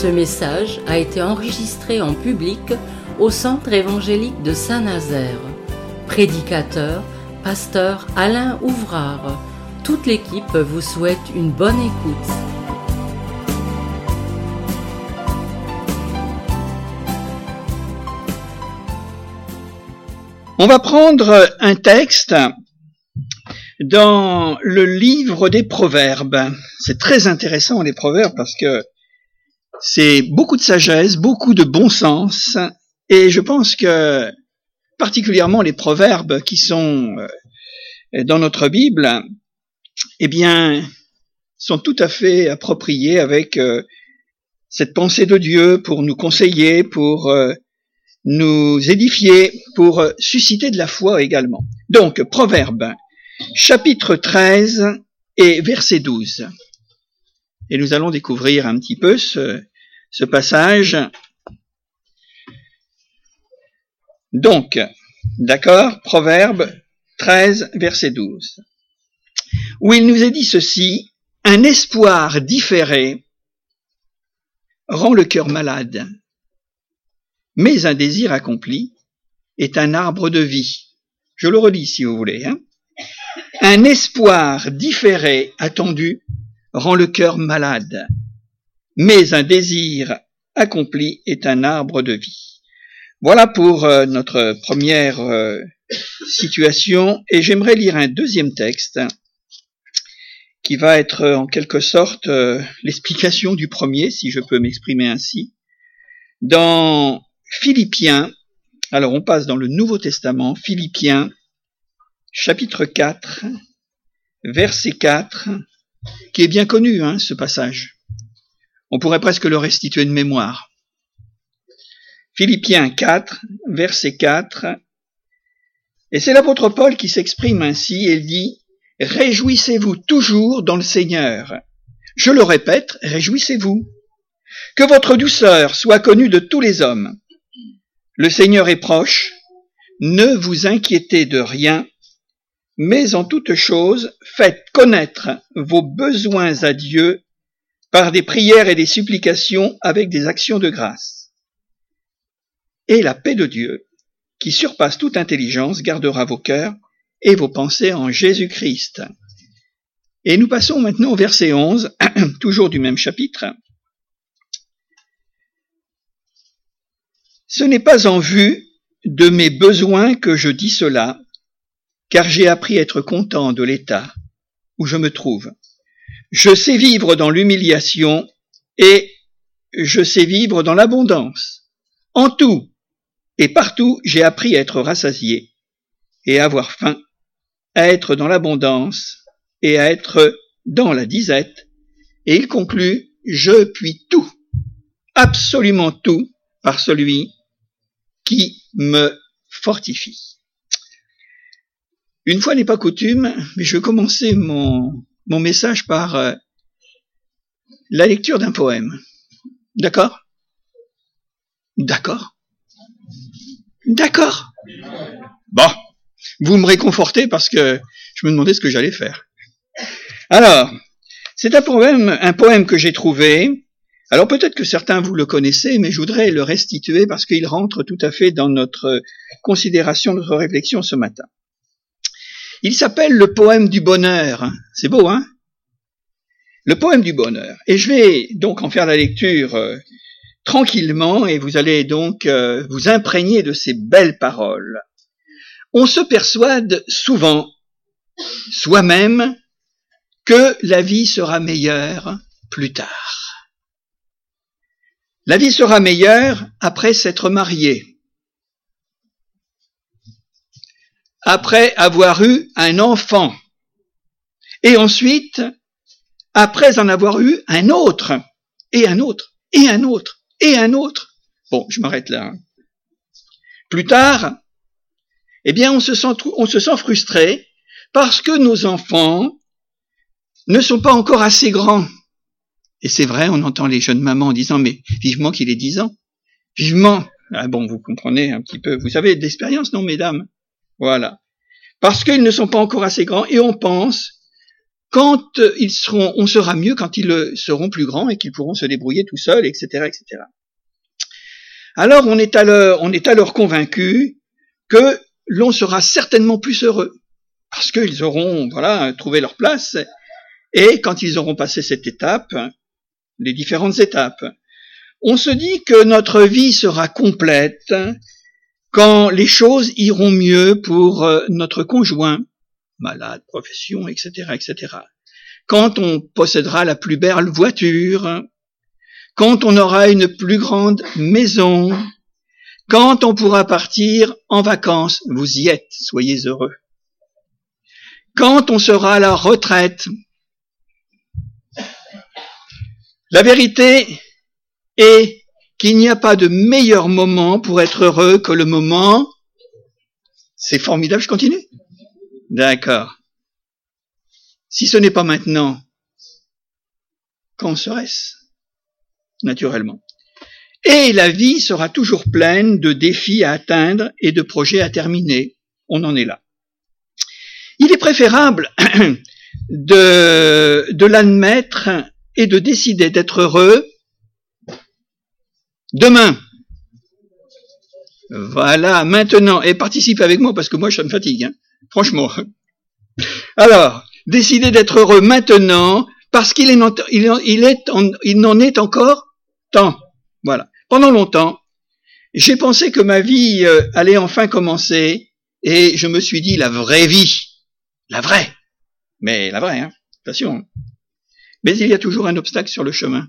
Ce message a été enregistré en public au Centre évangélique de Saint-Nazaire. Prédicateur, pasteur Alain Ouvrard. Toute l'équipe vous souhaite une bonne écoute. On va prendre un texte dans le livre des Proverbes. C'est très intéressant les Proverbes parce que c'est beaucoup de sagesse, beaucoup de bon sens, et je pense que particulièrement les Proverbes qui sont dans notre Bible, eh bien, sont tout à fait appropriés avec cette pensée de Dieu pour nous conseiller, pour nous édifier, pour susciter de la foi également. Donc, Proverbes, chapitre 13 et verset 12. Et nous allons découvrir un petit peu ce passage. Donc, d'accord, Proverbes 13, verset 12. Où il nous est dit ceci: un espoir différé rend le cœur malade, mais un désir accompli est un arbre de vie. Je le relis si vous voulez. Un espoir différé attendu rend le cœur malade, mais un désir accompli est un arbre de vie. Voilà pour notre première situation, et j'aimerais lire un deuxième texte qui va être en quelque sorte l'explication du premier, si je peux m'exprimer ainsi, dans Philippiens. Alors on passe dans le Nouveau Testament, Philippiens, chapitre 4, verset 4, qui est bien connu, ce passage. On pourrait presque le restituer de mémoire. Philippiens 4, verset 4, et c'est l'apôtre Paul qui s'exprime ainsi, et il dit « Réjouissez-vous toujours dans le Seigneur. Je le répète, réjouissez-vous. Que votre douceur soit connue de tous les hommes. Le Seigneur est proche, ne vous inquiétez de rien, mais en toute chose, faites connaître vos besoins à Dieu par des prières et des supplications avec des actions de grâce. Et la paix de Dieu, qui surpasse toute intelligence, gardera vos cœurs et vos pensées en Jésus-Christ. » Et nous passons maintenant au verset 11, toujours du même chapitre. « Ce n'est pas en vue de mes besoins que je dis cela, car j'ai appris à être content de l'état où je me trouve. Je sais vivre dans l'humiliation et je sais vivre dans l'abondance. En tout et partout, j'ai appris à être rassasié et à avoir faim, à être dans l'abondance et à être dans la disette. » Et il conclut: « Je puis tout, absolument tout, par celui qui me fortifie. » Une fois n'est pas coutume, mais je vais commencer mon message par la lecture d'un poème. D'accord? D'accord? D'accord? Bon, vous me réconfortez parce que je me demandais ce que j'allais faire. Alors, c'est un poème que j'ai trouvé. Alors peut-être que certains vous le connaissez, mais je voudrais le restituer parce qu'il rentre tout à fait dans notre considération, notre réflexion ce matin. Il s'appelle le poème du bonheur. C'est beau, hein? Le poème du bonheur. Et je vais donc en faire la lecture tranquillement, et vous allez donc vous imprégner de ces belles paroles. On se persuade souvent, soi-même, que la vie sera meilleure plus tard. La vie sera meilleure après s'être marié, après avoir eu un enfant, et ensuite, après en avoir eu un autre, et un autre, et un autre, et un autre. Bon, je m'arrête là. Plus tard, eh bien, on se sent frustré parce que nos enfants ne sont pas encore assez grands. Et c'est vrai, on entend les jeunes mamans en disant « mais vivement qu'il ait 10 ans, vivement ». Ah bon, vous comprenez un petit peu, vous savez d'expérience, non mesdames? Voilà. Parce qu'ils ne sont pas encore assez grands et on pense quand on sera mieux quand ils seront plus grands et qu'ils pourront se débrouiller tout seuls, etc., etc. Alors on est alors convaincu que l'on sera certainement plus heureux parce qu'ils auront, trouvé leur place et quand ils auront passé cette étape, les différentes étapes, on se dit que notre vie sera complète quand les choses iront mieux pour notre conjoint, malade, profession, etc., etc. Quand on possédera la plus belle voiture, quand on aura une plus grande maison, quand on pourra partir en vacances, vous y êtes, soyez heureux. Quand on sera à la retraite. La vérité est qu'il n'y a pas de meilleur moment pour être heureux que le moment. C'est formidable, je continue? D'accord. Si ce n'est pas maintenant, quand serait-ce? Naturellement. Et la vie sera toujours pleine de défis à atteindre et de projets à terminer. On en est là. Il est préférable de l'admettre et de décider d'être heureux demain. Voilà, maintenant. Et participe avec moi parce que moi, ça me fatigue, franchement. Alors, décider d'être heureux maintenant parce qu'il n'en est encore temps. Voilà. Pendant longtemps, j'ai pensé que ma vie allait enfin commencer et je me suis dit la vraie vie. La vraie. Mais la vraie, attention. Mais il y a toujours un obstacle sur le chemin.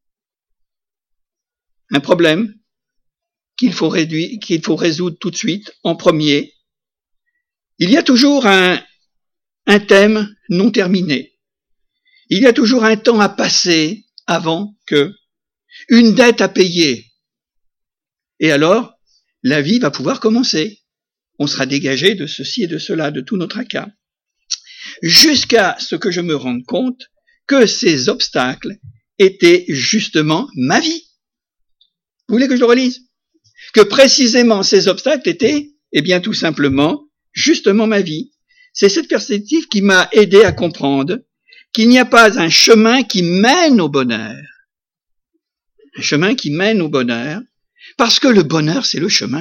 Un problème qu'il faut résoudre tout de suite, en premier. Il y a toujours un thème non terminé. Il y a toujours un temps à passer avant que, une dette à payer. Et alors, la vie va pouvoir commencer. On sera dégagé de ceci et de cela, de tout notre tracas. Jusqu'à ce que je me rende compte que ces obstacles étaient justement ma vie. Vous voulez que je le relise? Que précisément ces obstacles étaient, tout simplement, justement ma vie. C'est cette perspective qui m'a aidé à comprendre qu'il n'y a pas un chemin qui mène au bonheur. Un chemin qui mène au bonheur, parce que le bonheur, c'est le chemin.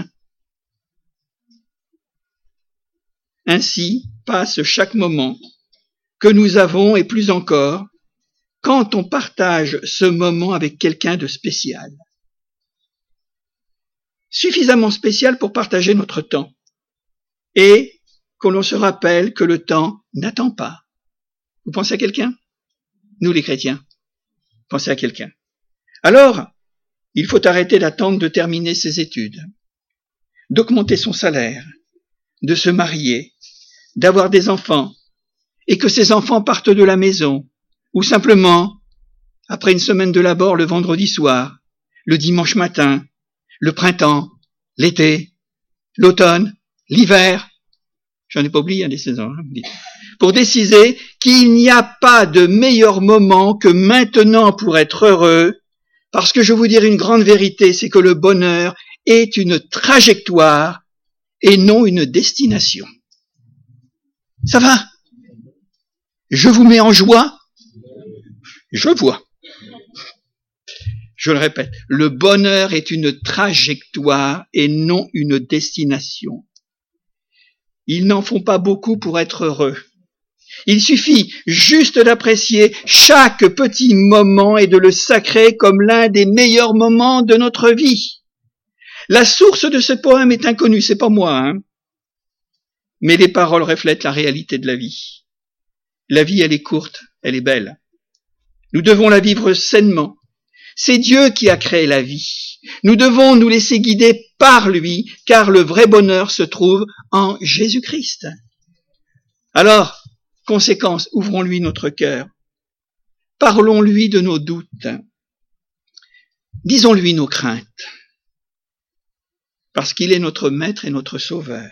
Ainsi passe chaque moment que nous avons, et plus encore, quand on partage ce moment avec quelqu'un de spécial. Suffisamment spécial pour partager notre temps, et que l'on se rappelle que le temps n'attend pas. Vous pensez à quelqu'un? Nous les chrétiens, pensez à quelqu'un. Alors, il faut arrêter d'attendre de terminer ses études, d'augmenter son salaire, de se marier, d'avoir des enfants, et que ces enfants partent de la maison, ou simplement, après une semaine de labeur le vendredi soir, le dimanche matin, le printemps, l'été, l'automne, l'hiver, j'en ai pas oublié des saisons, pour décider qu'il n'y a pas de meilleur moment que maintenant pour être heureux, parce que je vous dire une grande vérité, c'est que le bonheur est une trajectoire et non une destination. Ça va? Je vous mets en joie? Je vois. Je le répète, le bonheur est une trajectoire et non une destination. Ils n'en font pas beaucoup pour être heureux. Il suffit juste d'apprécier chaque petit moment et de le sacrer comme l'un des meilleurs moments de notre vie. La source de ce poème est inconnue, c'est pas moi, mais les paroles reflètent la réalité de la vie. La vie, elle est courte, elle est belle. Nous devons la vivre sainement. C'est Dieu qui a créé la vie. Nous devons nous laisser guider par lui, car le vrai bonheur se trouve en Jésus-Christ. Alors, conséquence, ouvrons-lui notre cœur. Parlons-lui de nos doutes. Disons-lui nos craintes. Parce qu'il est notre maître et notre sauveur.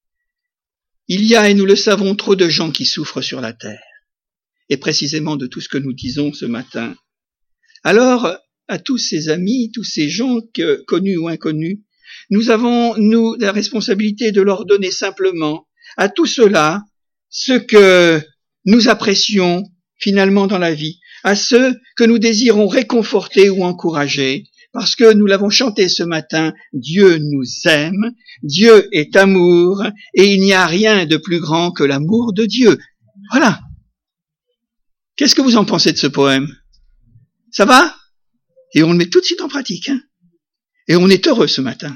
Il y a, et nous le savons, trop de gens qui souffrent sur la terre. Et précisément de tout ce que nous disons ce matin. Alors, à tous ces amis, tous ces gens connus ou inconnus, nous avons, la responsabilité de leur donner simplement à tout cela ce que nous apprécions finalement dans la vie, à ceux que nous désirons réconforter ou encourager, parce que nous l'avons chanté ce matin, Dieu nous aime, Dieu est amour, et il n'y a rien de plus grand que l'amour de Dieu. Voilà. Qu'est-ce que vous en pensez de ce poème? Ça va? Et on le met tout de suite en pratique, hein? Et on est heureux ce matin.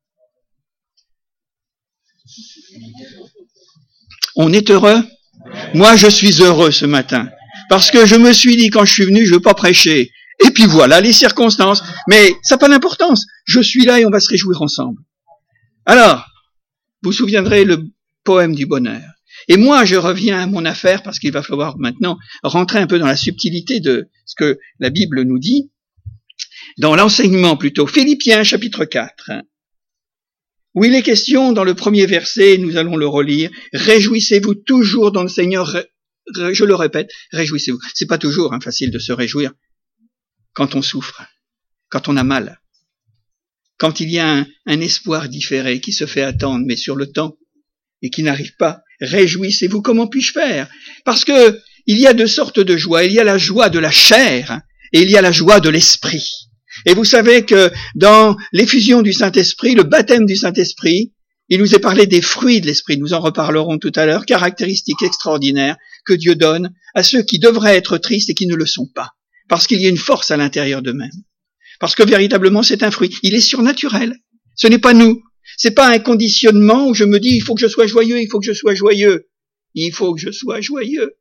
On est heureux? Moi, je suis heureux ce matin. Parce que je me suis dit, quand je suis venu, je veux pas prêcher. Et puis voilà, les circonstances. Mais ça n'a pas d'importance. Je suis là et on va se réjouir ensemble. Alors, vous vous souviendrez le poème du bonheur. Et moi, je reviens à mon affaire parce qu'il va falloir maintenant rentrer un peu dans la subtilité de ce que la Bible nous dit. Dans l'enseignement plutôt. Philippiens chapitre 4. Où il est question, dans le premier verset, nous allons le relire, réjouissez-vous toujours dans le Seigneur, je le répète, réjouissez-vous. C'est pas toujours facile de se réjouir quand on souffre, quand on a mal, quand il y a un espoir différé qui se fait attendre, mais sur le temps, et qui n'arrive pas. Réjouissez-vous, comment puis-je faire? Parce que il y a deux sortes de joie. Il y a la joie de la chair et il y a la joie de l'esprit. Et vous savez que dans l'effusion du Saint-Esprit, le baptême du Saint-Esprit, il nous est parlé des fruits de l'Esprit. Nous en reparlerons tout à l'heure, caractéristiques extraordinaires que Dieu donne à ceux qui devraient être tristes et qui ne le sont pas. Parce qu'il y a une force à l'intérieur d'eux-mêmes. Parce que véritablement, c'est un fruit. Il est surnaturel. Ce n'est pas nous. C'est pas un conditionnement où je me dis, il faut que je sois joyeux, il faut que je sois joyeux. Il faut que je sois joyeux.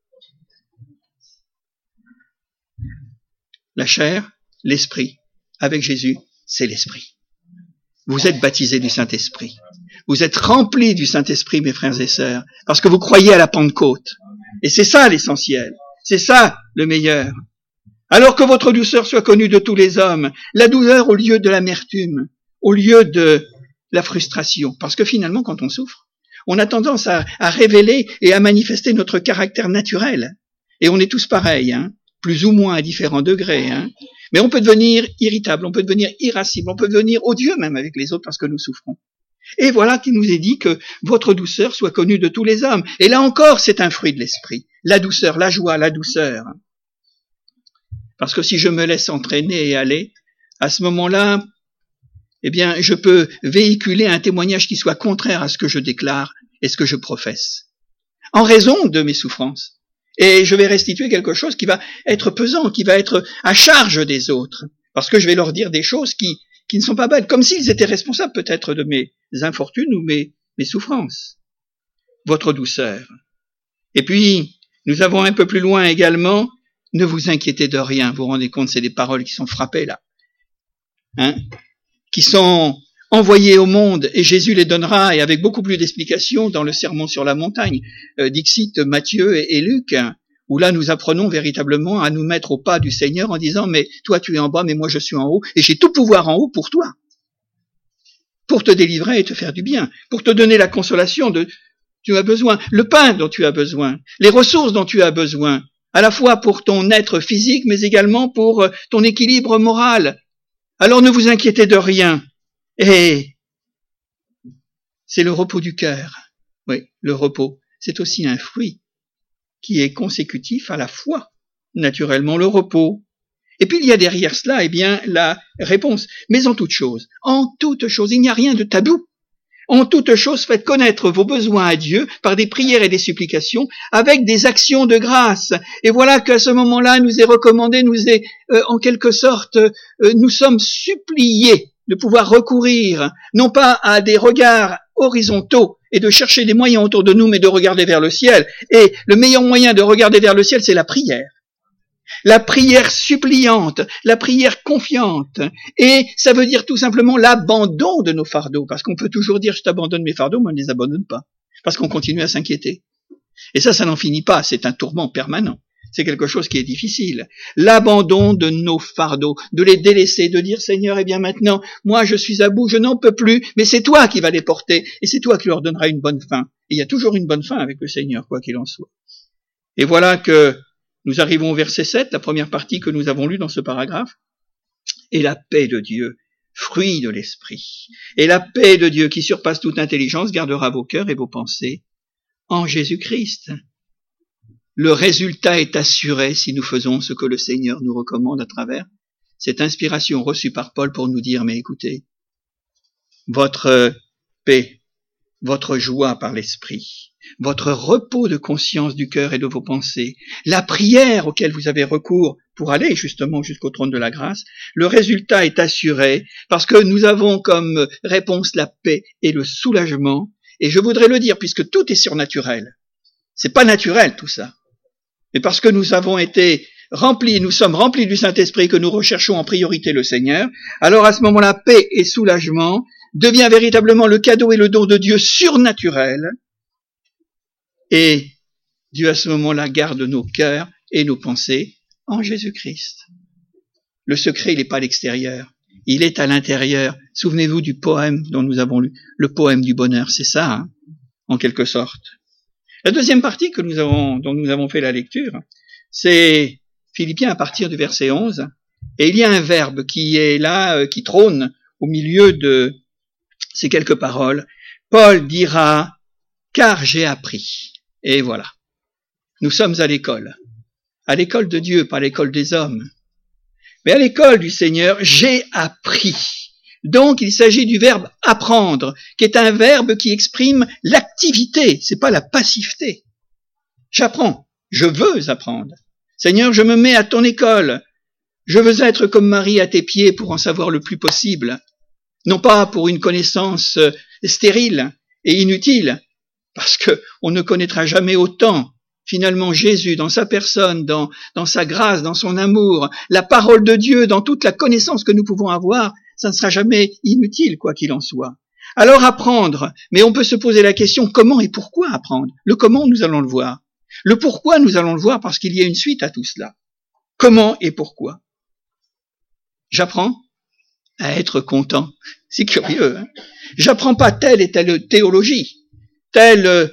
La chair, l'esprit. Avec Jésus, c'est l'esprit. Vous êtes baptisés du Saint-Esprit. Vous êtes remplis du Saint-Esprit, mes frères et sœurs, parce que vous croyez à la Pentecôte. Et c'est ça l'essentiel. C'est ça le meilleur. Alors que votre douceur soit connue de tous les hommes, la douleur au lieu de l'amertume, au lieu de la frustration. Parce que finalement, quand on souffre, on a tendance à révéler et à manifester notre caractère naturel. Et on est tous pareils, hein, plus ou moins à différents degrés. Hein. Mais on peut devenir irritable, on peut devenir irascible, on peut devenir odieux même avec les autres parce que nous souffrons. Et voilà qu'il nous est dit que votre douceur soit connue de tous les hommes. Et là encore, c'est un fruit de l'esprit. La douceur, la joie, la douceur. Parce que si je me laisse entraîner et aller, à ce moment-là, eh bien, je peux véhiculer un témoignage qui soit contraire à ce que je déclare et ce que je professe. En raison de mes souffrances. Et je vais restituer quelque chose qui va être pesant, qui va être à charge des autres. Parce que je vais leur dire des choses qui ne sont pas belles, comme s'ils étaient responsables peut-être de mes infortunes ou mes souffrances. Votre douceur. Et puis, nous avons un peu plus loin également, ne vous inquiétez de rien. Vous vous rendez compte, c'est des paroles qui sont frappées là. Hein? Qui sont envoyées au monde, et Jésus les donnera, et avec beaucoup plus d'explications dans le Sermon sur la montagne, dixit Matthieu et Luc, où là nous apprenons véritablement à nous mettre au pas du Seigneur en disant, mais toi tu es en bas, mais moi je suis en haut, et j'ai tout pouvoir en haut pour toi, pour te délivrer et te faire du bien, pour te donner la consolation dont tu as besoin, le pain dont tu as besoin, les ressources dont tu as besoin, à la fois pour ton être physique, mais également pour ton équilibre moral. Alors ne vous inquiétez de rien. Et c'est le repos du cœur. Oui, le repos, c'est aussi un fruit qui est consécutif à la foi. Naturellement, le repos. Et puis il y a derrière cela, eh bien, la réponse. Mais en toute chose, il n'y a rien de tabou. En toute chose, faites connaître vos besoins à Dieu par des prières et des supplications avec des actions de grâce. Et voilà qu'à ce moment-là, nous est recommandé, en quelque sorte, nous sommes suppliés de pouvoir recourir, non pas à des regards horizontaux et de chercher des moyens autour de nous, mais de regarder vers le ciel. Et le meilleur moyen de regarder vers le ciel, c'est la prière. La prière suppliante, la prière confiante. Et ça veut dire tout simplement l'abandon de nos fardeaux. Parce qu'on peut toujours dire, je t'abandonne mes fardeaux, mais on ne les abandonne pas. Parce qu'on continue à s'inquiéter. Et ça n'en finit pas. C'est un tourment permanent. C'est quelque chose qui est difficile. L'abandon de nos fardeaux, de les délaisser, de dire, Seigneur, eh bien maintenant, moi je suis à bout, je n'en peux plus, mais c'est toi qui vas les porter, et c'est toi qui leur donneras une bonne fin. Et il y a toujours une bonne fin avec le Seigneur, quoi qu'il en soit. Et voilà que nous arrivons au verset 7, la première partie que nous avons lue dans ce paragraphe. Et la paix de Dieu, fruit de l'esprit, et la paix de Dieu qui surpasse toute intelligence gardera vos cœurs et vos pensées en Jésus-Christ. le résultat est assuré si nous faisons ce que le Seigneur nous recommande à travers cette inspiration reçue par Paul pour nous dire, mais écoutez, votre paix, votre joie par l'esprit, votre repos de conscience du cœur et de vos pensées, la prière auquel vous avez recours pour aller justement jusqu'au trône de la grâce, le résultat est assuré parce que nous avons comme réponse la paix et le soulagement. Et je voudrais le dire, puisque tout est surnaturel. C'est pas naturel tout ça. Mais parce que nous avons été remplis, nous sommes remplis du Saint-Esprit, que nous recherchons en priorité le Seigneur, alors à ce moment-là, paix et soulagement devient véritablement le cadeau et le don de Dieu surnaturel. Et Dieu à ce moment-là garde nos cœurs et nos pensées en Jésus-Christ. Le secret, il n'est pas à l'extérieur, il est à l'intérieur. Souvenez-vous du poème dont nous avons lu, le poème du bonheur, c'est ça, hein, en quelque sorte. La deuxième partie dont nous avons fait la lecture, c'est Philippiens à partir du verset 11, et il y a un verbe qui est là, qui trône au milieu de ces quelques paroles. Paul dira, car j'ai appris. Et voilà. Nous sommes à l'école de Dieu, pas à l'école des hommes. Mais à l'école du Seigneur, j'ai appris. Donc, il s'agit du verbe apprendre, qui est un verbe qui exprime l'activité, c'est pas la passivité. J'apprends, je veux apprendre. Seigneur, je me mets à ton école. Je veux être comme Marie à tes pieds pour en savoir le plus possible. Non pas pour une connaissance stérile et inutile, parce que on ne connaîtra jamais autant finalement Jésus dans sa personne, dans sa grâce, dans son amour, la parole de Dieu, dans toute la connaissance que nous pouvons avoir, ça ne sera jamais inutile, quoi qu'il en soit. Alors apprendre, mais on peut se poser la question comment et pourquoi apprendre. Le comment, nous allons le voir. Le pourquoi, nous allons le voir parce qu'il y a une suite à tout cela. Comment et pourquoi? J'apprends à être content. C'est curieux, hein? J'apprends pas telle et telle théologie, tel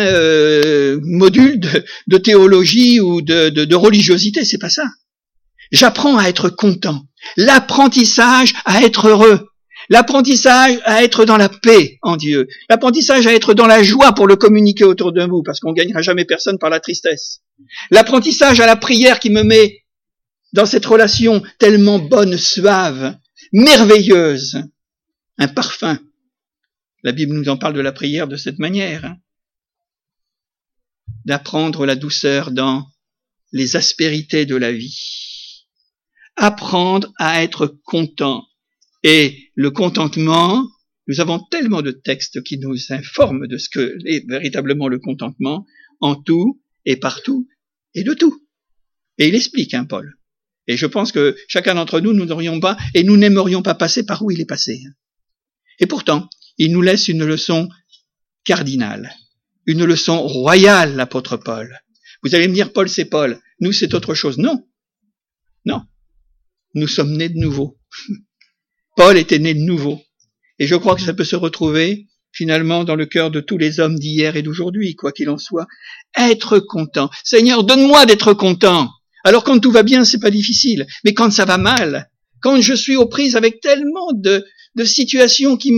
module de théologie ou de religiosité, c'est pas ça. J'apprends à être content. L'apprentissage à être heureux. L'apprentissage à être dans la paix en Dieu. L'apprentissage à être dans la joie pour le communiquer autour de vous, parce qu'on gagnera jamais personne par la tristesse. L'apprentissage à la prière qui me met dans cette relation tellement bonne, suave, merveilleuse. Un parfum. La Bible nous en parle de la prière de cette manière. Hein. D'apprendre la douceur dans les aspérités de la vie. Apprendre à être content. Et le contentement, nous avons tellement de textes qui nous informent de ce que est véritablement le contentement, en tout et partout et de tout. Et il explique, hein, Paul. Et je pense que chacun d'entre nous, nous n'aurions pas, et nous n'aimerions pas passer par où il est passé. Et pourtant, il nous laisse une leçon cardinale, une leçon royale, l'apôtre Paul. Vous allez me dire, Paul, c'est Paul. Nous, c'est autre chose. Non. Non. Nous sommes nés de nouveau. Paul était né de nouveau. Et je crois que ça peut se retrouver, finalement, dans le cœur de tous les hommes d'hier et d'aujourd'hui, quoi qu'il en soit. Être content. Seigneur, donne-moi d'être content. Alors, quand tout va bien, c'est pas difficile. Mais quand ça va mal, quand je suis aux prises avec tellement de situations qui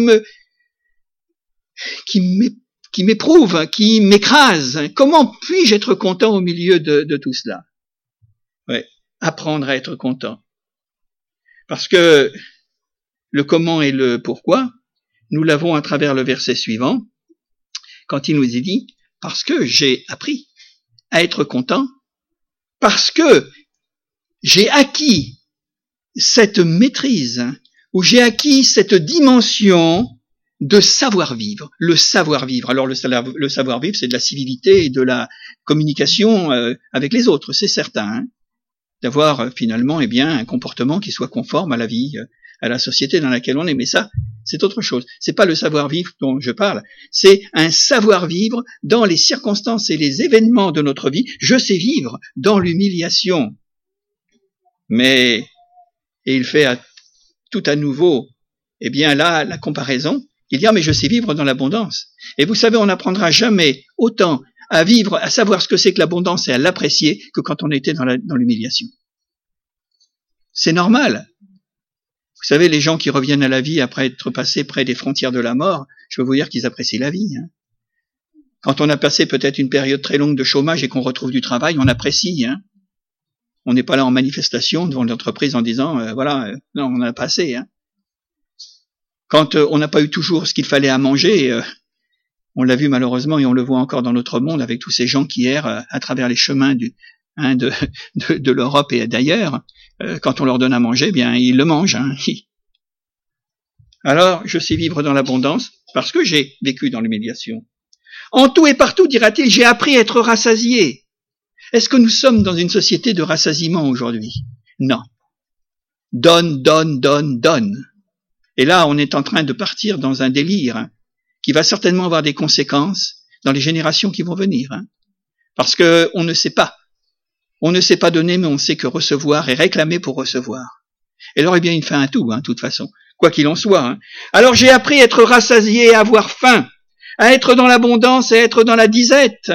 m'éprouvent, qui m'écrasent, comment puis-je être content au milieu de tout cela? Ouais, apprendre à être content. Parce que le comment et le pourquoi, nous l'avons à travers le verset suivant, quand il nous est dit, parce que j'ai appris à être content, parce que j'ai acquis cette maîtrise, ou j'ai acquis cette dimension de savoir-vivre, le savoir-vivre. Alors le savoir-vivre, c'est de la civilité et de la communication avec les autres, c'est certain, hein, d'avoir finalement un comportement qui soit conforme à la vie, à la société dans laquelle on est. Mais ça, c'est autre chose. C'est pas le savoir-vivre dont je parle, c'est un savoir-vivre dans les circonstances et les événements de notre vie. Je sais vivre dans l'humiliation. Mais, et il fait tout à nouveau, là, la comparaison, il dit, mais je sais vivre dans l'abondance. Et vous savez, on n'apprendra jamais autant à vivre, à savoir ce que c'est que l'abondance et à l'apprécier que quand on était dans l'humiliation. C'est normal. Vous savez, les gens qui reviennent à la vie après être passés près des frontières de la mort, je peux vous dire qu'ils apprécient la vie. Hein. Quand on a passé peut-être une période très longue de chômage et qu'on retrouve du travail, on apprécie. Hein. On n'est pas là en manifestation devant l'entreprise en disant non, on a passé. Hein. Quand on n'a pas eu toujours ce qu'il fallait à manger, on l'a vu malheureusement et on le voit encore dans notre monde avec tous ces gens qui errent à travers les chemins de l'Europe et d'ailleurs. Quand on leur donne à manger, eh bien ils le mangent. Hein. Alors, je sais vivre dans l'abondance parce que j'ai vécu dans l'humiliation. En tout et partout, dira-t-il, j'ai appris à être rassasié. Est-ce que nous sommes dans une société de rassasiement aujourd'hui? Non. Donne, donne, donne, donne. Et là, on est en train de partir dans un délire qui va certainement avoir des conséquences dans les générations qui vont venir. Hein. Parce que on ne sait pas. On ne sait pas donner, mais on sait que recevoir et réclamer pour recevoir. Et alors, eh bien, il fait un tout, hein, de toute façon. Quoi qu'il en soit. Hein. Alors, j'ai appris à être rassasié, à avoir faim, à être dans l'abondance et à être dans la disette.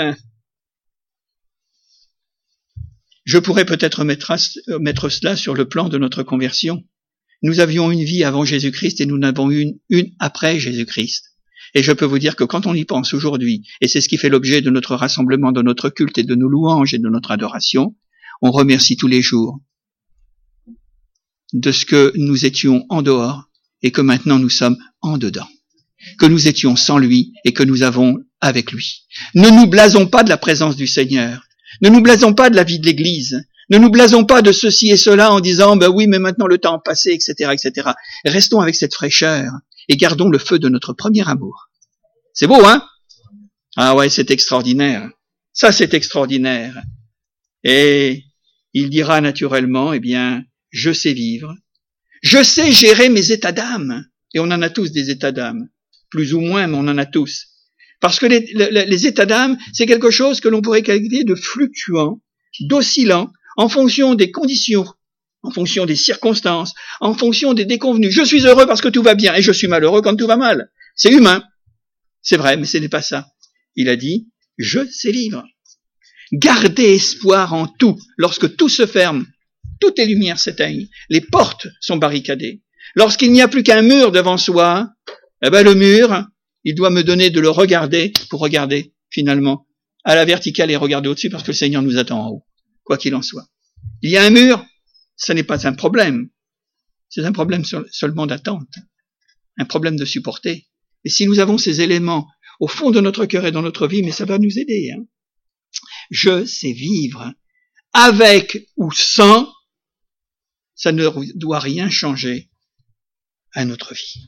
Je pourrais peut-être mettre cela sur le plan de notre conversion. Nous avions une vie avant Jésus-Christ et nous en avons une après Jésus-Christ. Et je peux vous dire que quand on y pense aujourd'hui, et c'est ce qui fait l'objet de notre rassemblement, de notre culte et de nos louanges et de notre adoration, on remercie tous les jours de ce que nous étions en dehors et que maintenant nous sommes en dedans. Que nous étions sans lui et que nous avons avec lui. Ne nous blasons pas de la présence du Seigneur. Ne nous blasons pas de la vie de l'Église. Ne nous blasons pas de ceci et cela en disant oui, mais maintenant le temps a passé, etc., etc. Restons avec cette fraîcheur et gardons le feu de notre premier amour. C'est beau, hein? Ah ouais, c'est extraordinaire. Ça, c'est extraordinaire. Et il dira naturellement, eh bien, je sais vivre. Je sais gérer mes états d'âme. Et on en a tous des états d'âme. Plus ou moins, mais on en a tous. Parce que les états d'âme, c'est quelque chose que l'on pourrait qualifier de fluctuant, d'oscillant, en fonction des conditions, en fonction des circonstances, en fonction des déconvenus. Je suis heureux parce que tout va bien, et je suis malheureux quand tout va mal. C'est humain. C'est vrai, mais ce n'est pas ça. Il a dit, je sais vivre. Gardez espoir en tout. Lorsque tout se ferme, toutes les lumières s'éteignent, les portes sont barricadées. Lorsqu'il n'y a plus qu'un mur devant soi, eh ben le mur, il doit me donner de le regarder pour regarder finalement à la verticale et regarder au-dessus parce que le Seigneur nous attend en haut, quoi qu'il en soit. Il y a un mur, ce n'est pas un problème. C'est un problème seulement d'attente, un problème de supporter. Et si nous avons ces éléments au fond de notre cœur et dans notre vie, mais ça va nous aider. Hein. Je sais vivre avec ou sans, ça ne doit rien changer à notre vie.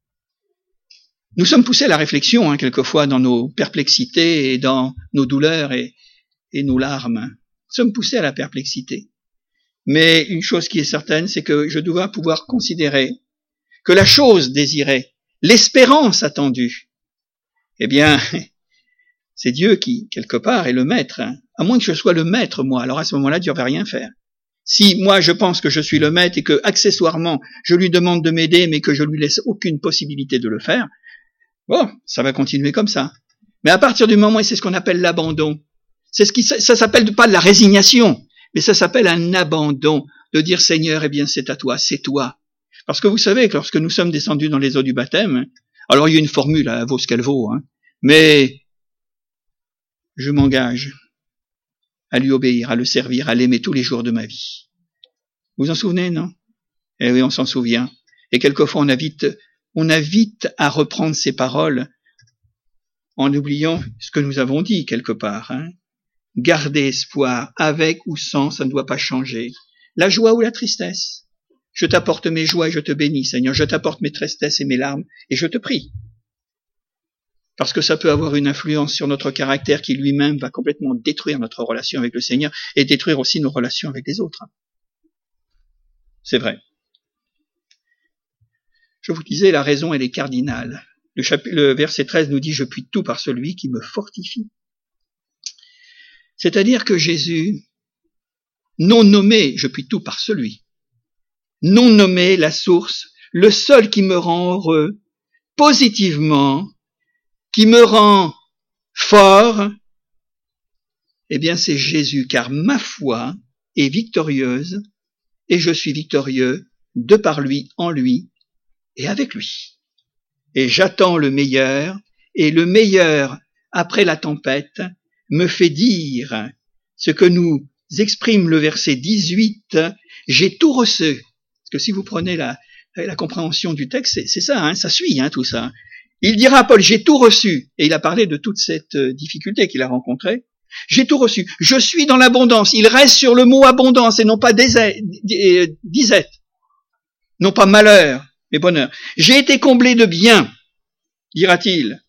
Nous sommes poussés à la réflexion, quelquefois, dans nos perplexités et dans nos douleurs et nos larmes. Nous sommes poussés à la perplexité. Mais une chose qui est certaine, c'est que je dois pouvoir considérer que la chose désirée, l'espérance attendue, eh bien, c'est Dieu qui, quelque part, est le maître. À moins que je sois le maître, moi, alors à ce moment-là, Dieu ne va rien faire. Si moi je pense que je suis le maître et que, accessoirement, je lui demande de m'aider, mais que je lui laisse aucune possibilité de le faire, bon, ça va continuer comme ça. Mais à partir du moment où c'est ce qu'on appelle l'abandon, ça s'appelle pas de la résignation, mais ça s'appelle un abandon, de dire Seigneur, eh bien c'est à toi, c'est toi. Parce que vous savez que lorsque nous sommes descendus dans les eaux du baptême, alors il y a une formule, elle vaut ce qu'elle vaut, mais je m'engage à lui obéir, à le servir, à l'aimer tous les jours de ma vie. Vous vous en souvenez, non? Eh oui, on s'en souvient. Et quelquefois on a vite à reprendre ces paroles en oubliant ce que nous avons dit quelque part. Gardez espoir, avec ou sans, ça ne doit pas changer. La joie ou la tristesse. Je t'apporte mes joies et je te bénis, Seigneur. Je t'apporte mes tristesses et mes larmes et je te prie. Parce que ça peut avoir une influence sur notre caractère qui lui-même va complètement détruire notre relation avec le Seigneur et détruire aussi nos relations avec les autres. C'est vrai. Je vous disais, la raison, elle est cardinale. Le verset 13 nous dit « Je puis tout par celui qui me fortifie ». C'est-à-dire que Jésus, non nommé, je puis tout par celui, non nommé, la source, le seul qui me rend heureux, positivement, qui me rend fort, eh bien c'est Jésus, car ma foi est victorieuse et je suis victorieux de par lui, en lui et avec lui. Et j'attends le meilleur, et le meilleur après la tempête, me fait dire ce que nous exprime le verset 18, j'ai tout reçu. Parce que si vous prenez la compréhension du texte, c'est ça, hein, ça suit tout ça. Il dira à Paul, j'ai tout reçu. Et il a parlé de toute cette difficulté qu'il a rencontrée. J'ai tout reçu. Je suis dans l'abondance. Il reste sur le mot abondance et non pas disette. Non pas malheur, mais bonheur. J'ai été comblé de bien, dira-t-il.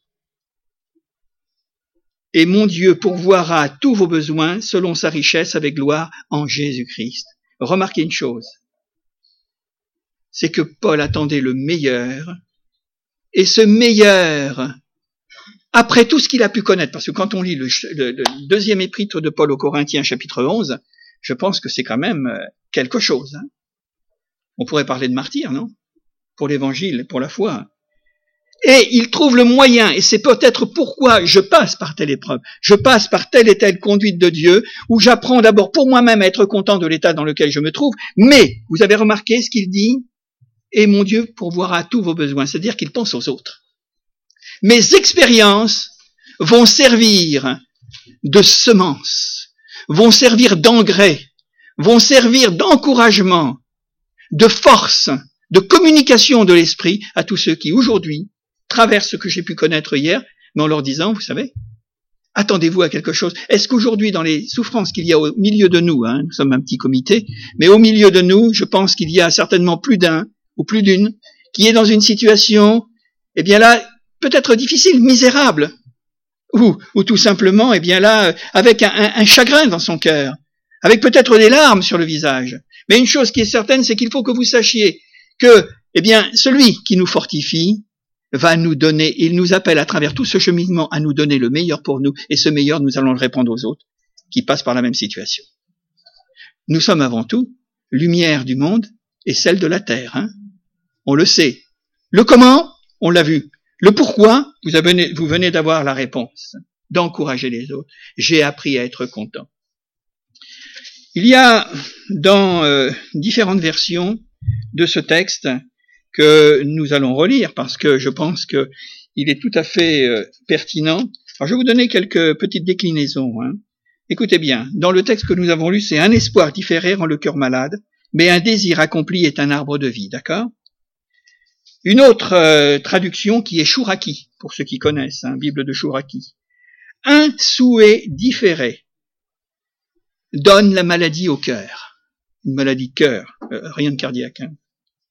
Et mon Dieu pourvoira à tous vos besoins selon sa richesse avec gloire en Jésus-Christ. Remarquez une chose, c'est que Paul attendait le meilleur, et ce meilleur, après tout ce qu'il a pu connaître, parce que quand on lit le deuxième épître de Paul aux Corinthiens, chapitre 11, je pense que c'est quand même quelque chose. Hein. On pourrait parler de martyr, non? Pour l'évangile, pour la foi. Et il trouve le moyen, et c'est peut-être pourquoi je passe par telle épreuve, je passe par telle et telle conduite de Dieu, où j'apprends d'abord pour moi-même à être content de l'état dans lequel je me trouve, mais, vous avez remarqué ce qu'il dit? Et mon Dieu pourvoira à tous vos besoins, c'est-à-dire qu'il pense aux autres. Mes expériences vont servir de semence, vont servir d'engrais, vont servir d'encouragement, de force, de communication de l'esprit à tous ceux qui aujourd'hui traversent ce que j'ai pu connaître hier, mais en leur disant, vous savez, attendez-vous à quelque chose. Est-ce qu'aujourd'hui, dans les souffrances qu'il y a au milieu de nous, nous sommes un petit comité, mais au milieu de nous, je pense qu'il y a certainement plus d'un ou plus d'une qui est dans une situation, eh bien là, peut-être difficile, misérable, ou tout simplement, eh bien là, avec un chagrin dans son cœur, avec peut-être des larmes sur le visage. Mais une chose qui est certaine, c'est qu'il faut que vous sachiez que, eh bien, celui qui nous fortifie va nous donner, il nous appelle à travers tout ce cheminement à nous donner le meilleur pour nous, et ce meilleur, nous allons le répandre aux autres qui passent par la même situation. Nous sommes avant tout lumière du monde et celle de la terre. Hein. On le sait. Le comment, on l'a vu. Le pourquoi, vous venez d'avoir la réponse. D'encourager les autres. J'ai appris à être content. Il y a dans différentes versions de ce texte que nous allons relire parce que je pense que il est tout à fait pertinent. Alors je vais vous donner quelques petites déclinaisons. Hein. Écoutez bien, dans le texte que nous avons lu, c'est un espoir différé rend le cœur malade, mais un désir accompli est un arbre de vie, d'accord? Une autre traduction qui est Chouraki, pour ceux qui connaissent, Bible de Chouraki. Un souhait différé donne la maladie au cœur. Une maladie de cœur, rien de cardiaque. Hein.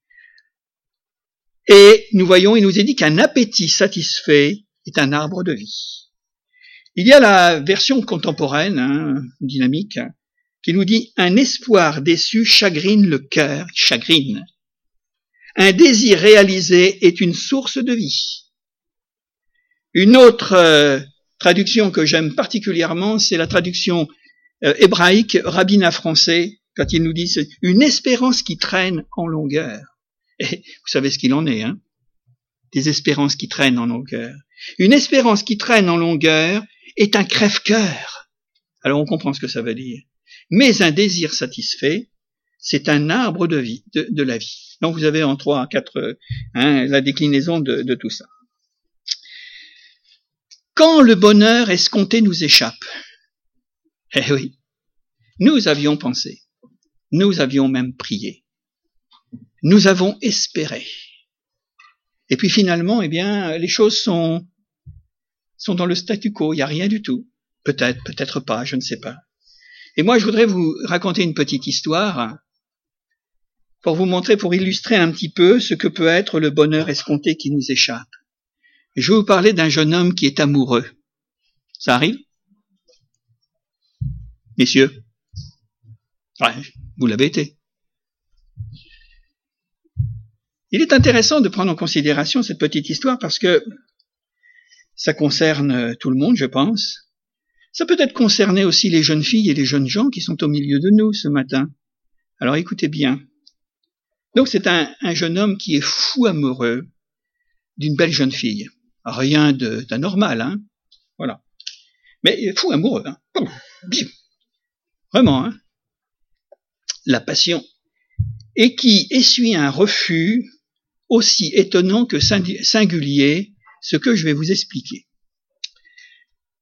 Et nous voyons, il nous est dit qu'un appétit satisfait est un arbre de vie. Il y a la version contemporaine, dynamique, qui nous dit « Un espoir déçu chagrine le cœur, chagrine. Un désir réalisé est une source de vie. » Une autre traduction que j'aime particulièrement, c'est la traduction hébraïque, rabbinat français, quand il nous dit « Une espérance qui traîne en longueur. » Et vous savez ce qu'il en est, hein? Des espérances qui traînent en longueur. Une espérance qui traîne en longueur est un crève-cœur. Alors on comprend ce que ça veut dire. Mais un désir satisfait, c'est un arbre de vie, de la vie. Donc vous avez en 3 à 4, la déclinaison de tout ça. Quand le bonheur escompté nous échappe, eh oui, nous avions pensé, nous avions même prié. Nous avons espéré. Et puis finalement, eh bien, les choses sont dans le statu quo, il n'y a rien du tout. Peut-être, peut-être pas, je ne sais pas. Et moi, je voudrais vous raconter une petite histoire pour vous montrer, pour illustrer un petit peu ce que peut être le bonheur escompté qui nous échappe. Je vais vous parler d'un jeune homme qui est amoureux. Ça arrive? Messieurs? Ouais, vous l'avez été. Il est intéressant de prendre en considération cette petite histoire parce que ça concerne tout le monde, je pense. Ça peut être concerner aussi les jeunes filles et les jeunes gens qui sont au milieu de nous ce matin. Alors écoutez bien. Donc c'est un jeune homme qui est fou amoureux d'une belle jeune fille. Rien d'anormal, hein. Voilà. Mais fou amoureux, hein. Vraiment, hein. La passion. Et qui essuie un refus aussi étonnant que singulier, ce que je vais vous expliquer.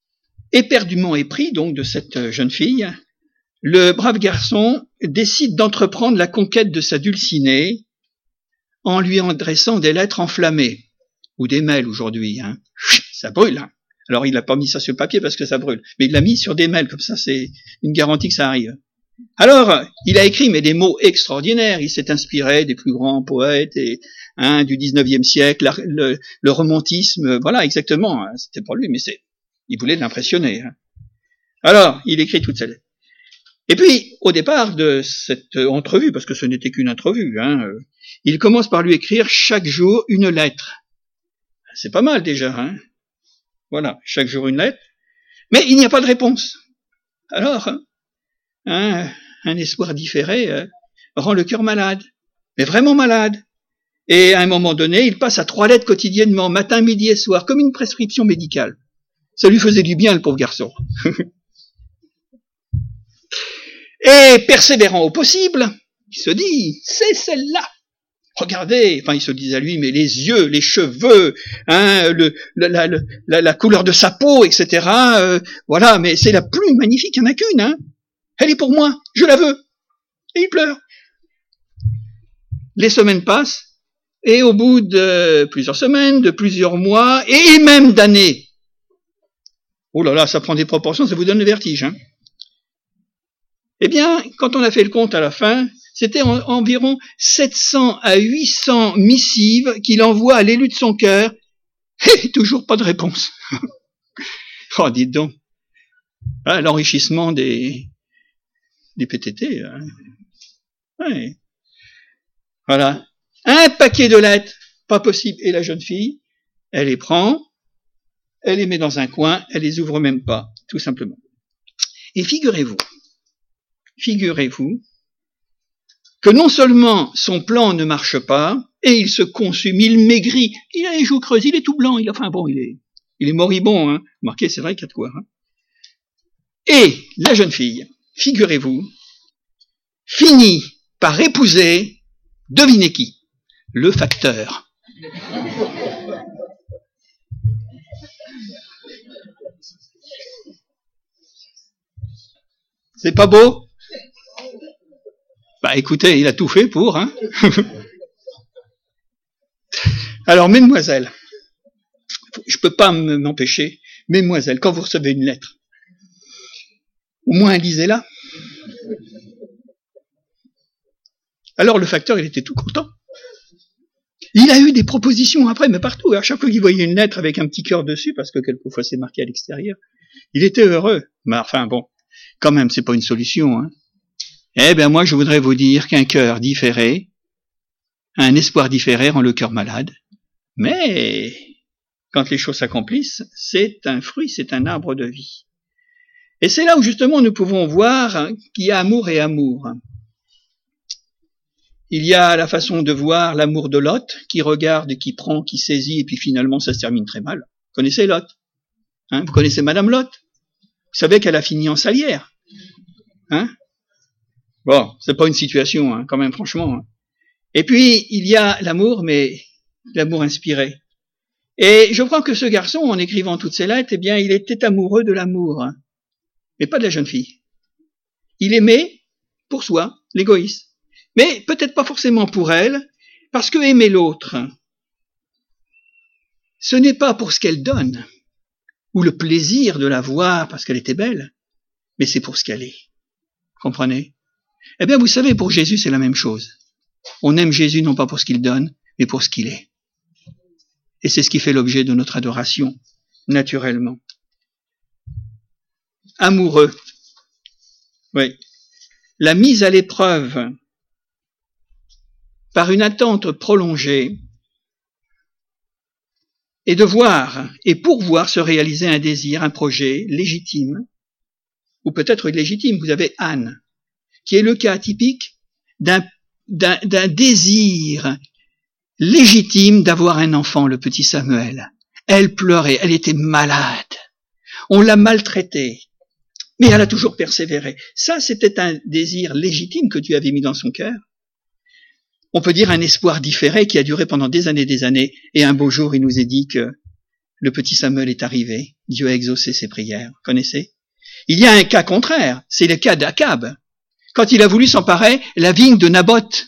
Éperdument épris donc de cette jeune fille, le brave garçon décide d'entreprendre la conquête de sa dulcinée en lui adressant des lettres enflammées, ou des mails aujourd'hui, hein. Ça brûle, hein. Alors il n'a pas mis ça sur le papier parce que ça brûle, mais il l'a mis sur des mails, comme ça c'est une garantie que ça arrive. Alors, il a écrit mais des mots extraordinaires, il s'est inspiré des plus grands poètes et du 19e siècle, le romantisme, voilà exactement, hein, c'était pour lui, mais il voulait l'impressionner. Hein. Alors, il écrit toutes ces lettres. Et puis, au départ de cette entrevue, parce que ce n'était qu'une entrevue, hein, il commence par lui écrire chaque jour une lettre. C'est pas mal déjà, hein. Voilà, chaque jour une lettre. Mais il n'y a pas de réponse. Alors, un espoir différé rend le cœur malade, mais vraiment malade. Et à un moment donné, il passe à 3 lettres quotidiennement, matin, midi et soir, comme une prescription médicale. Ça lui faisait du bien, le pauvre garçon. Et persévérant au possible, il se dit, c'est celle-là. Regardez, enfin il se disait à lui, mais les yeux, les cheveux, hein, la couleur de sa peau, etc. Voilà, mais c'est la plus magnifique, il n'y en a qu'une. Hein. Elle est pour moi, je la veux. Et il pleure. Les semaines passent, et au bout de plusieurs semaines, de plusieurs mois, et même d'années, oh là là, ça prend des proportions, ça vous donne le vertige. Hein. Eh bien, quand on a fait le compte à la fin, c'était environ 700 à 800 missives qu'il envoie à l'élu de son cœur, et toujours pas de réponse. Oh, dites donc, ah, l'enrichissement des PTT. Hein. Ouais. Voilà, un paquet de lettres, pas possible. Et la jeune fille, elle les prend, elle les met dans un coin, elle les ouvre même pas, tout simplement. Et figurez-vous que non seulement son plan ne marche pas, et il se consume, il maigrit, il a les joues creuses, il est tout blanc, il est moribond, hein. Remarquez, c'est vrai qu'il y a de quoi. Hein. Et la jeune fille, figurez-vous, finit par épouser, devinez qui? Le facteur. C'est pas beau? Bah écoutez, il a tout fait pour, hein. Alors, mesdemoiselles, je peux pas m'empêcher, mesdemoiselles, quand vous recevez une lettre, au moins lisez-la. Alors le facteur, il était tout content. Il a eu des propositions après, mais partout. À chaque fois qu'il voyait une lettre avec un petit cœur dessus, parce que quelquefois c'est marqué à l'extérieur, il était heureux. Mais enfin bon, quand même, c'est pas une solution, hein. Eh bien, moi, je voudrais vous dire qu'un cœur différé, un espoir différé rend le cœur malade. Mais, quand les choses s'accomplissent, c'est un fruit, c'est un arbre de vie. Et c'est là où, justement, nous pouvons voir qu'il y a amour et amour. Il y a la façon de voir l'amour de Lot, qui regarde, qui prend, qui saisit, et puis finalement, ça se termine très mal. Vous connaissez Lot? Hein? Vous connaissez Madame Lot? Vous savez qu'elle a fini en salière. Hein? Bon, c'est pas une situation, hein, quand même, franchement. Hein. Et puis, il y a l'amour, mais l'amour inspiré. Et je crois que ce garçon, en écrivant toutes ces lettres, eh bien, il était amoureux de l'amour, hein, mais pas de la jeune fille. Il aimait, pour soi, l'égoïsme. Mais peut-être pas forcément pour elle, parce que aimer l'autre, ce n'est pas pour ce qu'elle donne, ou le plaisir de la voir parce qu'elle était belle, mais c'est pour ce qu'elle est. Comprenez? Eh bien, vous savez, pour Jésus, c'est la même chose. On aime Jésus non pas pour ce qu'il donne, mais pour ce qu'il est. Et c'est ce qui fait l'objet de notre adoration, naturellement. Amoureux. Oui. La mise à l'épreuve par une attente prolongée et de voir et pour voir se réaliser un désir, un projet légitime, ou peut-être illégitime. Vous avez Anne, qui est le cas typique d'un désir légitime d'avoir un enfant, le petit Samuel. Elle pleurait, elle était malade. On l'a maltraitée, mais elle a toujours persévéré. Ça, c'était un désir légitime que Dieu avait mis dans son cœur. On peut dire un espoir différé qui a duré pendant des années, et un beau jour, il nous est dit que le petit Samuel est arrivé. Dieu a exaucé ses prières. Vous connaissez? Il y a un cas contraire. C'est le cas d'Akab. Quand il a voulu s'emparer la vigne de Naboth.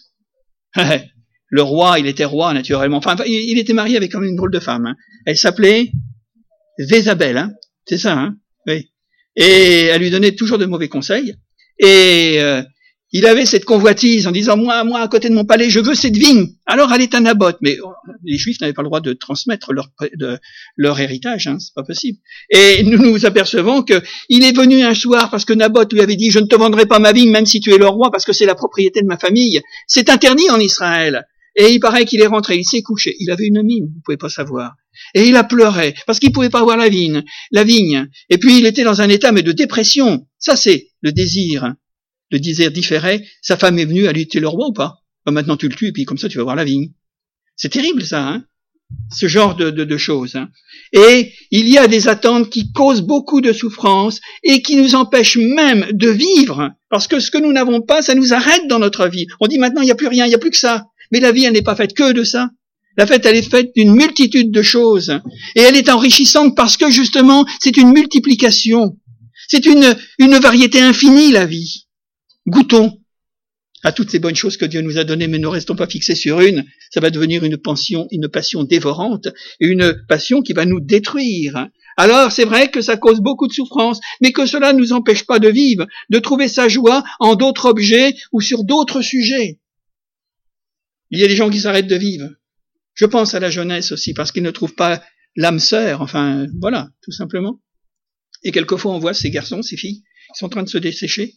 Le roi, il était roi naturellement. Enfin, il était marié avec quand même une drôle de femme. Hein. Elle s'appelait Vézabel. Hein. C'est ça, hein? Oui. Et elle lui donnait toujours de mauvais conseils. Et il avait cette convoitise en disant moi à côté de mon palais je veux cette vigne. Alors elle est à Naboth, mais les Juifs n'avaient pas le droit de transmettre leur héritage, hein, c'est pas possible. Et nous nous apercevons que il est venu un soir parce que Naboth lui avait dit je ne te vendrai pas ma vigne même si tu es le roi parce que c'est la propriété de ma famille. C'est interdit en Israël. Et il paraît qu'il est rentré, il s'est couché. Il avait une mine, vous pouvez pas savoir. Et il a pleuré parce qu'il pouvait pas avoir la vigne. Et puis il était dans un état mais de dépression. Ça c'est le désir. Le désir différé, sa femme est venue, elle lui dit, t'es le roi ou pas? Ben, maintenant tu le tues, et puis comme ça tu vas voir la vigne. C'est terrible ça, hein? Ce genre de choses. Hein? Et il y a des attentes qui causent beaucoup de souffrance et qui nous empêchent même de vivre, parce que ce que nous n'avons pas, ça nous arrête dans notre vie. On dit maintenant, il n'y a plus rien, il n'y a plus que ça. Mais la vie, elle n'est pas faite que de ça. La fête, elle est faite d'une multitude de choses. Et elle est enrichissante parce que justement, c'est une multiplication. C'est une variété infinie, la vie. Goûtons à toutes ces bonnes choses que Dieu nous a données, mais ne restons pas fixés sur une. Ça va devenir une passion dévorante, et une passion qui va nous détruire. Alors, c'est vrai que ça cause beaucoup de souffrance, mais que cela ne nous empêche pas de vivre, de trouver sa joie en d'autres objets ou sur d'autres sujets. Il y a des gens qui s'arrêtent de vivre. Je pense à la jeunesse aussi, parce qu'ils ne trouvent pas l'âme sœur, enfin, voilà, tout simplement. Et quelquefois, on voit ces garçons, ces filles, qui sont en train de se dessécher,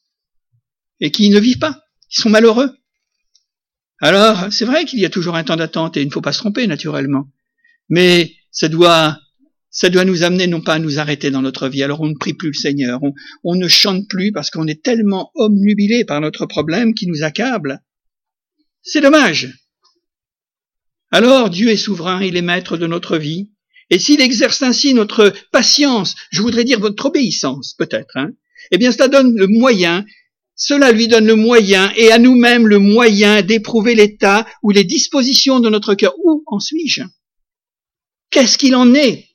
et qui ne vivent pas, ils sont malheureux. Alors, c'est vrai qu'il y a toujours un temps d'attente, et il ne faut pas se tromper, naturellement. Mais ça doit nous amener non pas à nous arrêter dans notre vie. Alors on ne prie plus le Seigneur, on ne chante plus parce qu'on est tellement obnubilé par notre problème qui nous accable. C'est dommage. Alors Dieu est souverain, il est maître de notre vie, et s'il exerce ainsi notre patience, je voudrais dire votre obéissance peut-être, hein, eh bien cela lui donne le moyen, et à nous-mêmes le moyen d'éprouver l'état ou les dispositions de notre cœur. Où en suis-je? Qu'est-ce qu'il en est?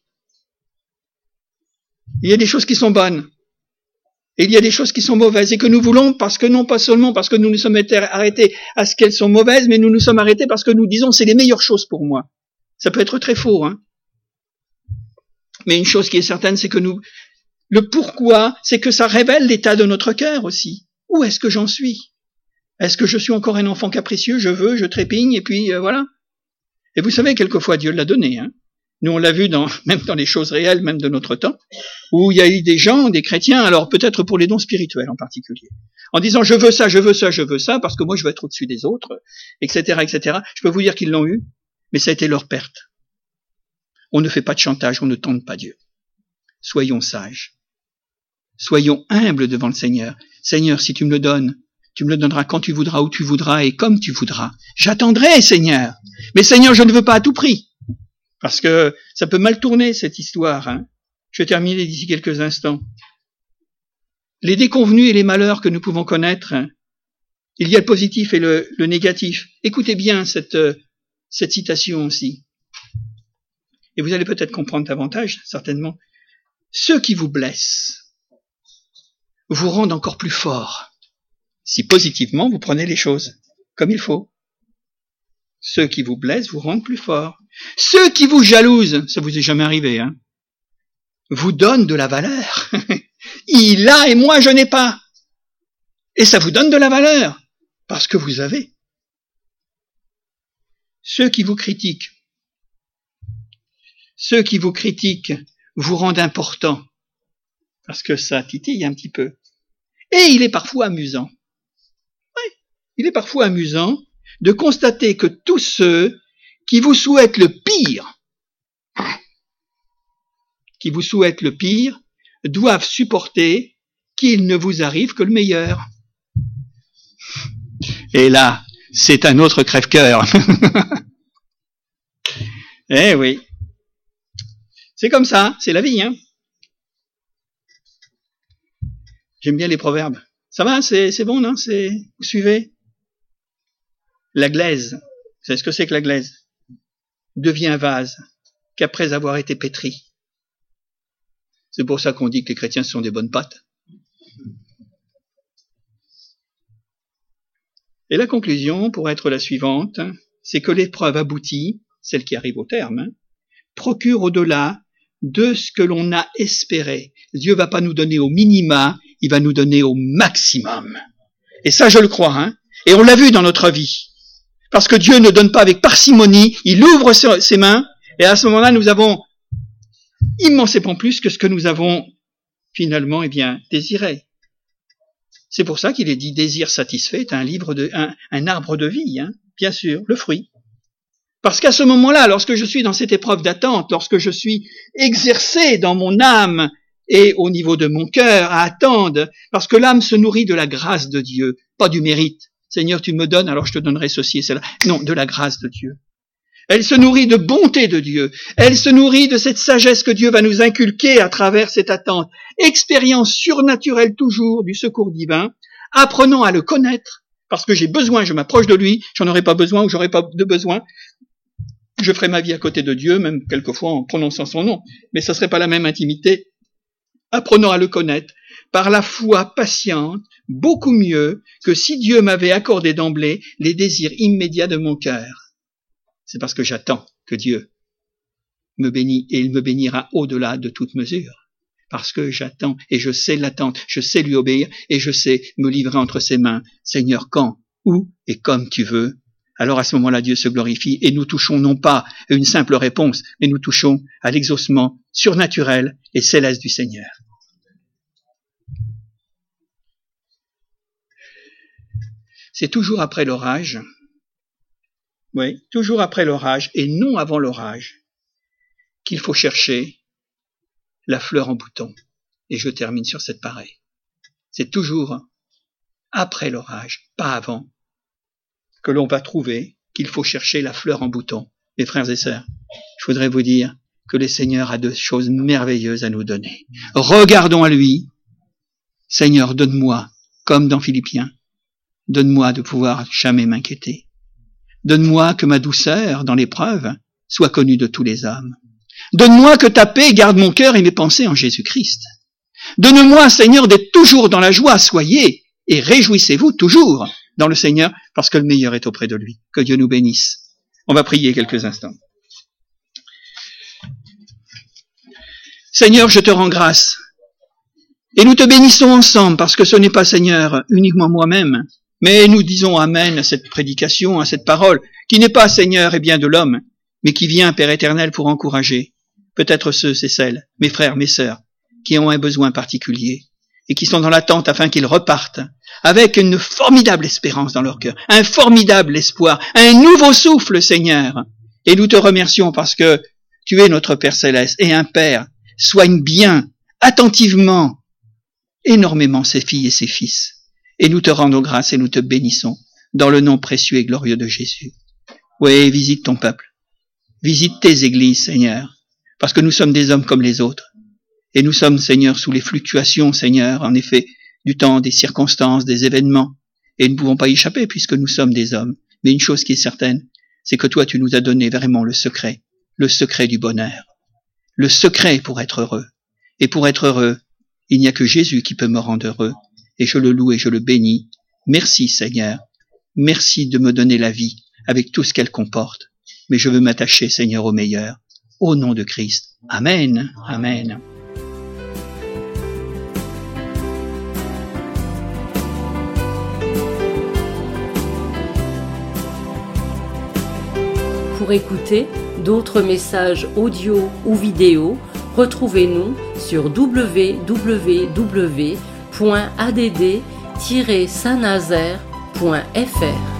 Il y a des choses qui sont bonnes, et il y a des choses qui sont mauvaises, et que nous voulons parce que non pas seulement parce que nous nous sommes arrêtés à ce qu'elles sont mauvaises, mais nous nous sommes arrêtés parce que nous disons c'est les meilleures choses pour moi. Ça peut être très faux, hein. Mais une chose qui est certaine, c'est que le pourquoi, c'est que ça révèle l'état de notre cœur aussi. Où est-ce que j'en suis? Est-ce que je suis encore un enfant capricieux? Je trépigne, et puis voilà. Et vous savez, quelquefois, Dieu l'a donné. Hein. Nous, on l'a vu même dans les choses réelles, même de notre temps, où il y a eu des gens, des chrétiens, alors peut-être pour les dons spirituels en particulier, en disant je veux ça, parce que moi je veux être au-dessus des autres, etc., etc. Je peux vous dire qu'ils l'ont eu, mais ça a été leur perte. On ne fait pas de chantage, on ne tente pas Dieu. Soyons sages. Soyons humbles devant le Seigneur. Seigneur, si tu me le donneras quand tu voudras, où tu voudras et comme tu voudras. J'attendrai, Seigneur. Mais Seigneur, je ne veux pas à tout prix. Parce que ça peut mal tourner, cette histoire. Hein. Je vais terminer d'ici quelques instants. Les déconvenus et les malheurs que nous pouvons connaître, hein, il y a le positif et le négatif. Écoutez bien cette citation aussi. Et vous allez peut-être comprendre davantage, certainement. Ceux qui vous blessent vous rendent encore plus fort, si positivement vous prenez les choses comme il faut. Ceux qui vous blessent vous rendent plus fort. Ceux qui vous jalousent, ça vous est jamais arrivé, hein, vous donnent de la valeur. Il a et moi je n'ai pas. Et ça vous donne de la valeur, parce que vous avez. Ceux qui vous critiquent vous rendent important, parce que ça titille un petit peu. Et il est parfois amusant. Oui, il est parfois amusant de constater que tous ceux qui vous souhaitent le pire, doivent supporter qu'il ne vous arrive que le meilleur. Et là, c'est un autre crève-cœur. Eh oui. C'est comme ça, c'est la vie, hein. J'aime bien les proverbes. Ça va, c'est bon, non? Vous suivez? La glaise. Vous savez ce que c'est que la glaise? Devient vase. qu'après avoir été pétris. C'est pour ça qu'on dit que les chrétiens sont des bonnes pâtes. Et la conclusion, pour être la suivante, c'est que l'épreuve aboutie, celle qui arrive au terme, procure au-delà de ce que l'on a espéré. Dieu va pas nous donner au minima, il va nous donner au maximum. Et ça, je le crois, Et on l'a vu dans notre vie. Parce que Dieu ne donne pas avec parcimonie, il ouvre ses mains, et à ce moment-là, nous avons immensément plus que ce que nous avons finalement, désiré. C'est pour ça qu'il est dit désir satisfait est un arbre de vie, bien sûr, le fruit. Parce qu'à ce moment-là, lorsque je suis dans cette épreuve d'attente, lorsque je suis exercé dans mon âme et au niveau de mon cœur à attendre, parce que l'âme se nourrit de la grâce de Dieu, pas du mérite. Seigneur, tu me donnes, alors je te donnerai ceci et cela. Non, de la grâce de Dieu. Elle se nourrit de bonté de Dieu. Elle se nourrit de cette sagesse que Dieu va nous inculquer à travers cette attente. Expérience surnaturelle toujours du secours divin, apprenant à le connaître, parce que j'ai besoin, je m'approche de lui, j'en aurai pas besoin ou j'aurai pas de besoin. Je ferai ma vie à côté de Dieu, même quelquefois en prononçant son nom, mais ça serait pas la même intimité. Apprenant à le connaître par la foi patiente, beaucoup mieux que si Dieu m'avait accordé d'emblée les désirs immédiats de mon cœur. C'est parce que j'attends que Dieu me bénit et il me bénira au-delà de toute mesure. Parce que j'attends et je sais l'attendre, je sais lui obéir et je sais me livrer entre ses mains. Seigneur, quand, où et comme tu veux. Alors à ce moment-là, Dieu se glorifie et nous touchons non pas à une simple réponse, mais nous touchons à l'exaucement surnaturel et céleste du Seigneur. C'est toujours après l'orage. Oui, toujours après l'orage et non avant l'orage qu'il faut chercher la fleur en bouton. Et je termine sur cette pareille. C'est toujours après l'orage, pas avant, que l'on va trouver qu'il faut chercher la fleur en bouton. Mes frères et sœurs, je voudrais vous dire que le Seigneur a de choses merveilleuses à nous donner. Regardons à lui. Seigneur, donne-moi, comme dans Philippiens, donne-moi de pouvoir jamais m'inquiéter. Donne-moi que ma douceur dans l'épreuve soit connue de tous les hommes. Donne-moi que ta paix garde mon cœur et mes pensées en Jésus-Christ. Donne-moi, Seigneur, d'être toujours dans la joie. Soyez et réjouissez-vous toujours dans le Seigneur, parce que le meilleur est auprès de lui. Que Dieu nous bénisse. On va prier quelques instants. Seigneur, je te rends grâce. Et nous te bénissons ensemble, parce que ce n'est pas, Seigneur, uniquement moi-même, mais nous disons Amen à cette prédication, à cette parole, qui n'est pas, Seigneur, de l'homme, mais qui vient, Père éternel, pour encourager peut-être ceux et celles, mes frères, mes sœurs, qui ont un besoin particulier et qui sont dans l'attente afin qu'ils repartent avec une formidable espérance dans leur cœur, un formidable espoir, un nouveau souffle, Seigneur. Et nous te remercions parce que tu es notre Père céleste et un Père soigne bien, attentivement, énormément ses filles et ses fils. Et nous te rendons grâce et nous te bénissons dans le nom précieux et glorieux de Jésus. Oui, visite ton peuple. Visite tes églises, Seigneur, parce que nous sommes des hommes comme les autres. Et nous sommes, Seigneur, sous les fluctuations, Seigneur, en effet, du temps, des circonstances, des événements. Et nous ne pouvons pas y échapper puisque nous sommes des hommes. Mais une chose qui est certaine, c'est que toi, tu nous as donné vraiment le secret du bonheur, le secret pour être heureux. Et pour être heureux, il n'y a que Jésus qui peut me rendre heureux. Et je le loue et je le bénis. Merci, Seigneur. Merci de me donner la vie avec tout ce qu'elle comporte. Mais je veux m'attacher, Seigneur, au meilleur. Au nom de Christ. Amen. Amen. Pour écouter d'autres messages audio ou vidéo, retrouvez-nous sur www.add-saint-nazaire.fr.